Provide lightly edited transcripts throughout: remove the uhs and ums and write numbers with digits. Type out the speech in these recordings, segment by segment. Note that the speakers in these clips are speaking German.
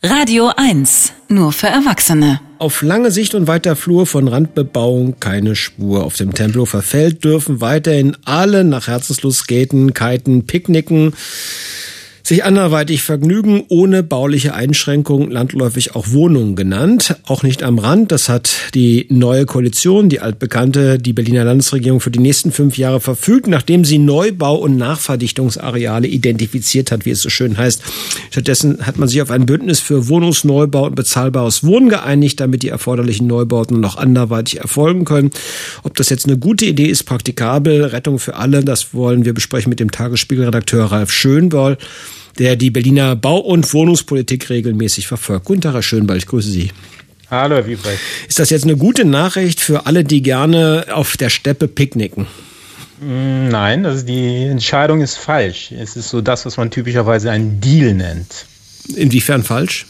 Radio 1, nur für Erwachsene. Auf lange Sicht und weiter Flur von Randbebauung keine Spur. Auf dem Tempelhofer Feld dürfen weiterhin alle nach Herzenslust skaten, kiten, picknicken, sich anderweitig vergnügen, ohne bauliche Einschränkungen, landläufig auch Wohnungen genannt. Auch nicht am Rand. Das hat die neue Koalition, die altbekannte, die Berliner Landesregierung für die nächsten 5 Jahre verfügt, nachdem sie Neubau- und Nachverdichtungsareale identifiziert hat, wie es so schön heißt. Stattdessen hat man sich auf ein Bündnis für Wohnungsneubau und bezahlbares Wohnen geeinigt, damit die erforderlichen Neubauten noch anderweitig erfolgen können. Ob das jetzt eine gute Idee ist, praktikabel, Rettung für alle, das wollen wir besprechen mit dem Tagesspiegel-Redakteur Ralf Schönborn, der die Berliner Bau- und Wohnungspolitik regelmäßig verfolgt. Guten Tag, Herr Schönborn, ich grüße Sie. Hallo, Herr Wiebrecht. Ist das jetzt eine gute Nachricht für alle, die gerne auf der Steppe picknicken? Nein, also die Entscheidung ist falsch. Es ist so das, was man typischerweise einen Deal nennt. Inwiefern falsch?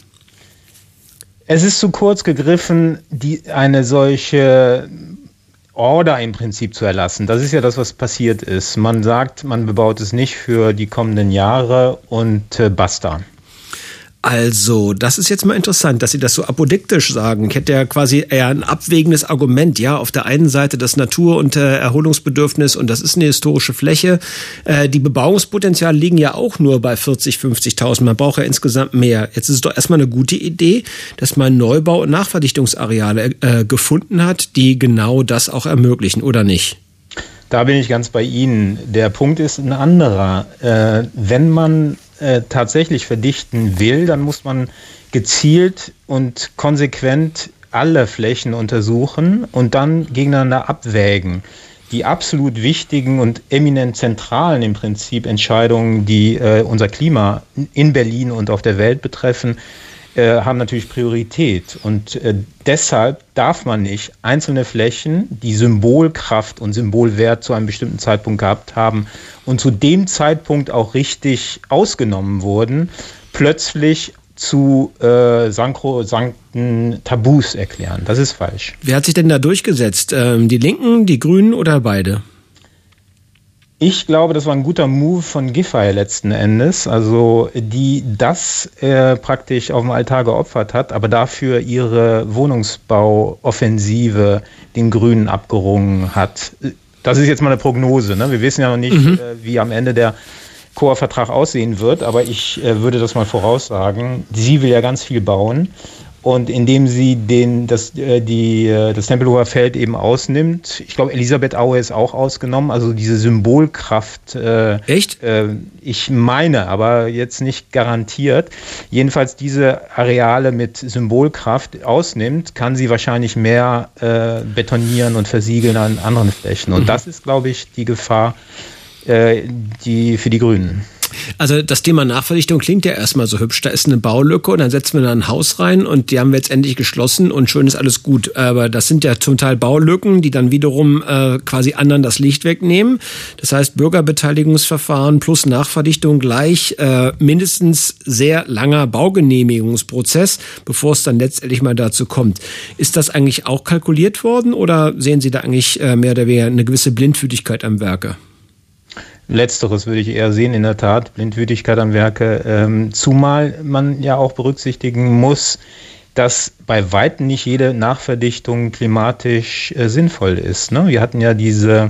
Es ist zu kurz gegriffen, eine solche Order im Prinzip zu erlassen. Das ist ja das, was passiert ist. Man sagt, man bebaut es nicht für die kommenden Jahre und basta. Also, das ist jetzt mal interessant, dass Sie das so apodiktisch sagen. Ich hätte ja quasi eher ein abwägendes Argument. Ja, auf der einen Seite das Natur- und Erholungsbedürfnis und das ist eine historische Fläche. Die Bebauungspotenziale liegen ja auch nur bei 40.000, 50.000. Man braucht ja insgesamt mehr. Jetzt ist es doch erstmal eine gute Idee, dass man Neubau- und Nachverdichtungsareale gefunden hat, die genau das auch ermöglichen, oder nicht? Da bin ich ganz bei Ihnen. Der Punkt ist ein anderer. Wenn man tatsächlich verdichten will, dann muss man gezielt und konsequent alle Flächen untersuchen und dann gegeneinander abwägen. Die absolut wichtigen und eminent zentralen im Prinzip Entscheidungen, die unser Klima in Berlin und auf der Welt betreffen, haben natürlich Priorität. Und deshalb darf man nicht einzelne Flächen, die Symbolkraft und Symbolwert zu einem bestimmten Zeitpunkt gehabt haben und zu dem Zeitpunkt auch richtig ausgenommen wurden, plötzlich zu sankten Tabus erklären. Das ist falsch. Wer hat sich denn da durchgesetzt? Die Linken, die Grünen oder beide? Ich glaube, das war ein guter Move von Giffey letzten Endes, also die das praktisch auf dem Altar geopfert hat, aber dafür ihre Wohnungsbauoffensive den Grünen abgerungen hat. Das ist jetzt mal eine Prognose, ne? Wir wissen ja noch nicht, wie am Ende der Koa-Vertrag aussehen wird, aber ich würde das mal voraussagen. Sie will ja ganz viel bauen. Und indem sie das Tempelhofer Feld eben ausnimmt, ich glaube, Elisabeth Aue ist auch ausgenommen, also diese Symbolkraft. Echt? Ich meine, aber jetzt nicht garantiert. Jedenfalls diese Areale mit Symbolkraft ausnimmt, kann sie wahrscheinlich mehr betonieren und versiegeln an anderen Flächen. Und das ist, glaube ich, die Gefahr für die Grünen. Also das Thema Nachverdichtung klingt ja erstmal so hübsch. Da ist eine Baulücke und dann setzen wir da ein Haus rein und die haben wir jetzt endlich geschlossen und schön ist alles gut. Aber das sind ja zum Teil Baulücken, die dann wiederum quasi anderen das Licht wegnehmen. Das heißt Bürgerbeteiligungsverfahren plus Nachverdichtung gleich mindestens sehr langer Baugenehmigungsprozess, bevor es dann letztendlich mal dazu kommt. Ist das eigentlich auch kalkuliert worden oder sehen Sie da eigentlich mehr oder weniger eine gewisse Blindfütigkeit am Werke? Letzteres würde ich eher sehen, in der Tat, Blindwütigkeit am Werke, zumal man ja auch berücksichtigen muss, dass bei weitem nicht jede Nachverdichtung klimatisch sinnvoll ist. Ne? Wir hatten ja diesen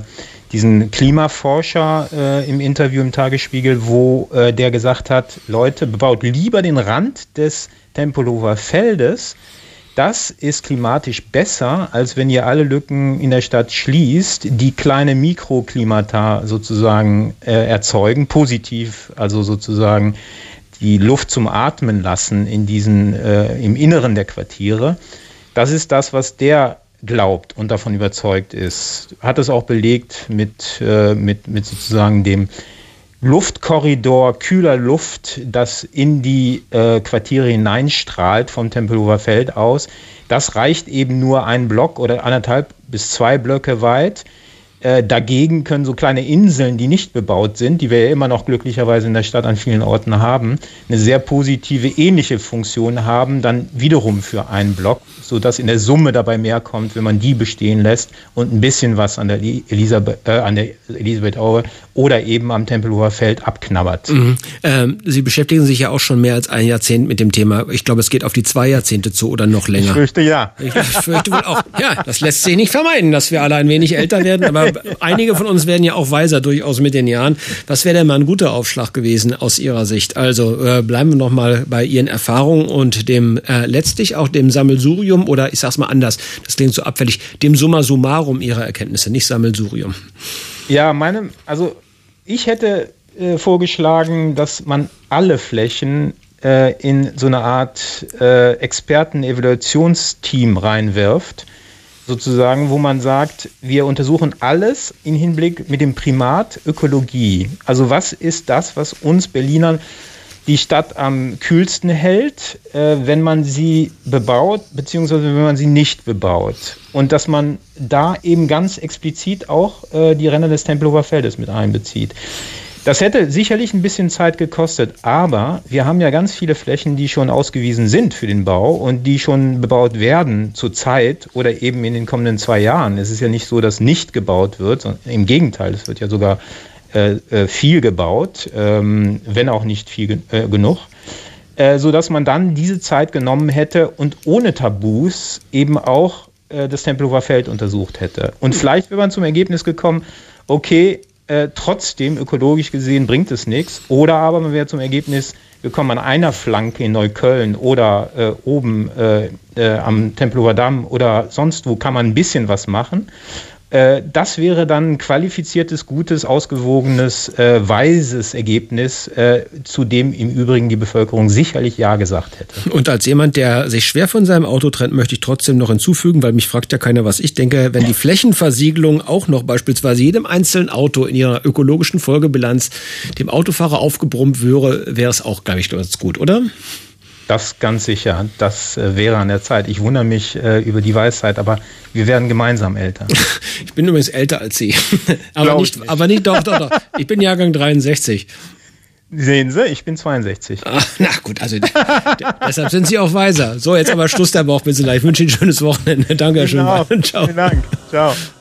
Klimaforscher im Interview im Tagesspiegel, wo der gesagt hat, Leute, bebaut lieber den Rand des Tempelhofer Feldes. Das ist klimatisch besser, als wenn ihr alle Lücken in der Stadt schließt, die kleine Mikroklimata sozusagen erzeugen, positiv, also sozusagen die Luft zum Atmen lassen in im Inneren der Quartiere. Das ist das, was der glaubt und davon überzeugt ist. Hat es auch belegt mit sozusagen dem Luftkorridor, kühler Luft, das in die Quartiere hineinstrahlt vom Tempelhofer Feld aus. Das reicht eben nur ein Block oder 1,5 bis 2 Blöcke weit. Dagegen können so kleine Inseln, die nicht bebaut sind, die wir ja immer noch glücklicherweise in der Stadt an vielen Orten haben, eine sehr positive, ähnliche Funktion haben, dann wiederum für einen Block, sodass in der Summe dabei mehr kommt, wenn man die bestehen lässt und ein bisschen was an der Elisabeth-Aue oder eben am Tempelhofer Feld abknabbert. Mhm. Sie beschäftigen sich ja auch schon mehr als ein Jahrzehnt mit dem Thema. Ich glaube, es geht auf die 2 Jahrzehnte zu oder noch länger. Ich fürchte ja. Ich fürchte wohl auch. Ja, das lässt sich nicht vermeiden, dass wir alle ein wenig älter werden, aber einige von uns werden ja auch weiser durchaus mit den Jahren. Was wäre denn mal ein guter Aufschlag gewesen aus Ihrer Sicht? Also bleiben wir noch mal bei Ihren Erfahrungen und dem letztlich auch dem Sammelsurium oder ich sag's mal anders, das klingt so abfällig, dem Summa summarum Ihrer Erkenntnisse, nicht Sammelsurium. Ja, ich hätte vorgeschlagen, dass man alle Flächen in so eine Art Experten-Evaluationsteam reinwirft, sozusagen, wo man sagt, wir untersuchen alles im Hinblick mit dem Primat Ökologie. Also was ist das, was uns Berlinern die Stadt am kühlsten hält, wenn man sie bebaut, beziehungsweise wenn man sie nicht bebaut. Und dass man da eben ganz explizit auch die Ränder des Tempelhofer Feldes mit einbezieht. Das hätte sicherlich ein bisschen Zeit gekostet, aber wir haben ja ganz viele Flächen, die schon ausgewiesen sind für den Bau und die schon bebaut werden zurzeit oder eben in den kommenden 2 Jahren. Es ist ja nicht so, dass nicht gebaut wird, sondern im Gegenteil, es wird ja sogar viel gebaut, wenn auch nicht viel genug, sodass man dann diese Zeit genommen hätte und ohne Tabus eben auch das Tempelhofer Feld untersucht hätte. Und vielleicht wäre man zum Ergebnis gekommen, okay, trotzdem ökologisch gesehen bringt es nichts. Oder aber man wäre zum Ergebnis gekommen, an einer Flanke in Neukölln oder oben am Tempelhofer Damm oder sonst wo kann man ein bisschen was machen. Das wäre dann ein qualifiziertes, gutes, ausgewogenes, weises Ergebnis, zu dem im Übrigen die Bevölkerung sicherlich Ja gesagt hätte. Und als jemand, der sich schwer von seinem Auto trennt, möchte ich trotzdem noch hinzufügen, weil mich fragt ja keiner, was ich denke, wenn die Flächenversiegelung auch noch beispielsweise jedem einzelnen Auto in ihrer ökologischen Folgebilanz dem Autofahrer aufgebrummt wäre es auch, glaube ich, ganz gut, oder? Das ganz sicher. Das wäre an der Zeit. Ich wundere mich über die Weisheit, aber wir werden gemeinsam älter. Ich bin übrigens älter als Sie. aber nicht, doch. Ich bin Jahrgang 63. Sehen Sie, ich bin 62. Ach, na gut, also deshalb sind Sie auch weiser. So, jetzt aber Schluss der Bauchbinselei. Ich wünsche Ihnen ein schönes Wochenende. Danke, schön. Ciao. Vielen Dank. Ciao.